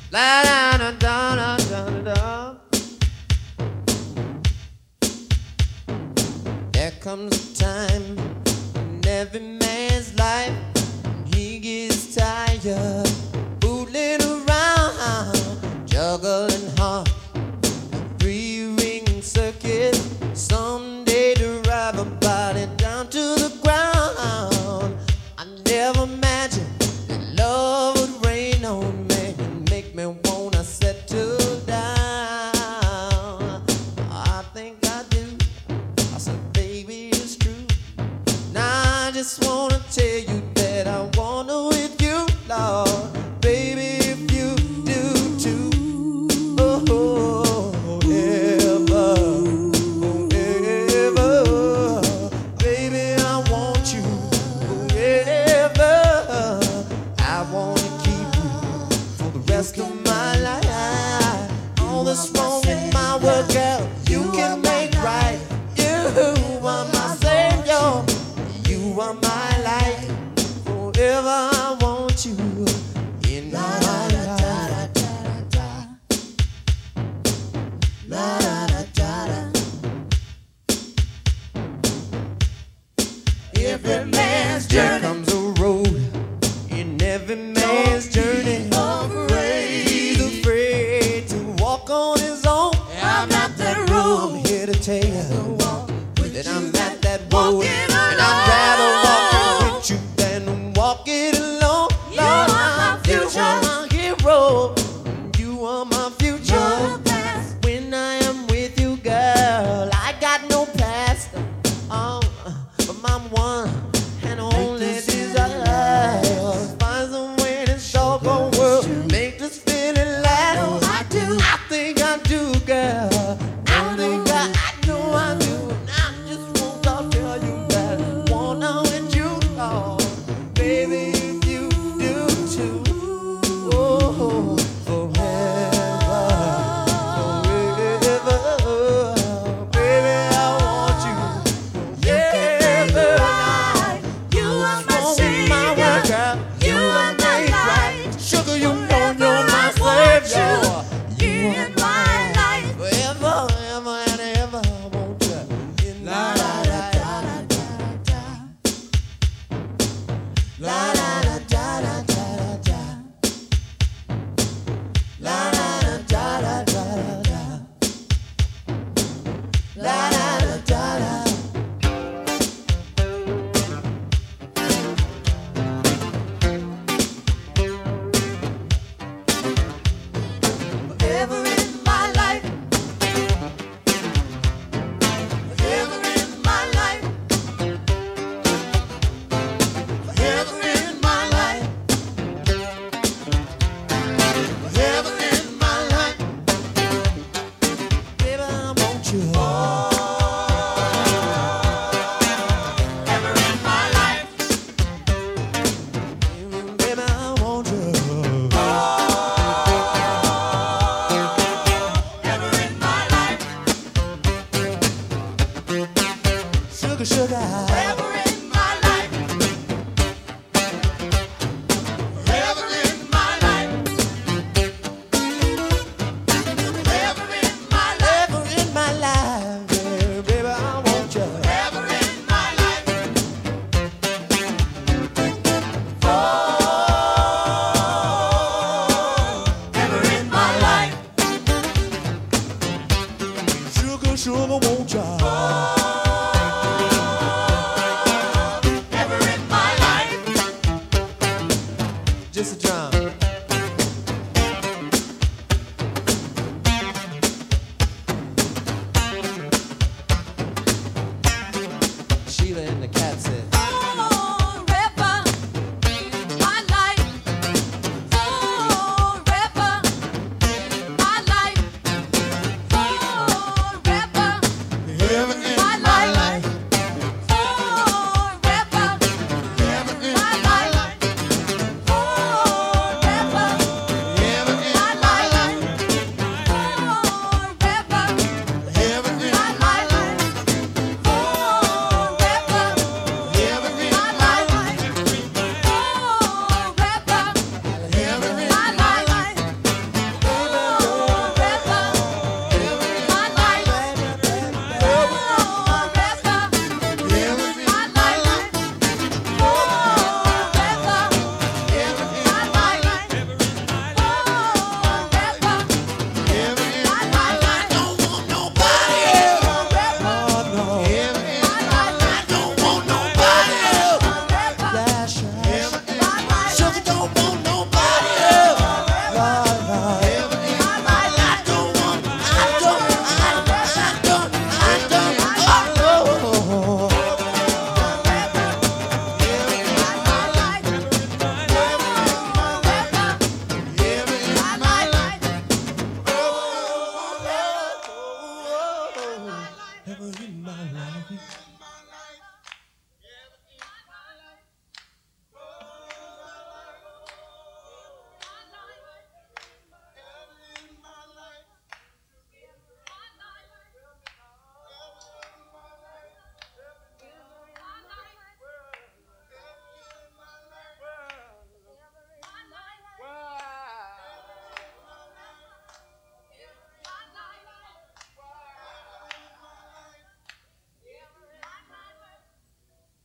La da da da da da da. There comes a time in every man's life he gets tired, fooling around, juggling hard, three-ring circuit. Someday to drive a body down to the ground. I never imagined that love would rain on me and make me wanna settle down. I think I do. I said, baby, it's true. Now I just wanna tell you that I wanna with you, Lord. Baby, if you do too. Oh, forever, forever. Baby, I want you forever. I wanna keep you for the rest of my life. All that's wrong in my world, girl, you can make right. You are my savior. You are my life. Forever I want you in my life. Every man's journey. There comes a road in every man's journey. He's afraid to walk on his own. I'm not that road. I'm here to tell you that I'm at that road, and I'd rather walk with you than walk it alone. You are my future. You are my hero. You are my future. You're the best. When I am with you, girl, I got no past. But my one and only desire was find some way to show the world, make this feeling last. Oh, I do. I think I do, girl. I think I know I do. And I just want to tell you that I wanna with you, Lord. Baby, if you do too. Oh, forever, forever. Baby, I want you. You are my savior. You are my light. Sugar, you know you're my savior. In my life. Forever, ever, and ever, I want you in my life. La da da da da da da. La da da da da da. La da da da da. Forever in my life. Forever in my life. Forever in my life. Forever in my life. Baby, I want you. Forever in my life. Baby, I want you. Forever in my life. Sugar, sugar. Forever in my life. Forever in my life. Forever in my life. Forever in my life, yeah, baby, I want you. Forever in my life. Forever in my life. Sugar, sugar, won't you? Ever in my life. Just a drum.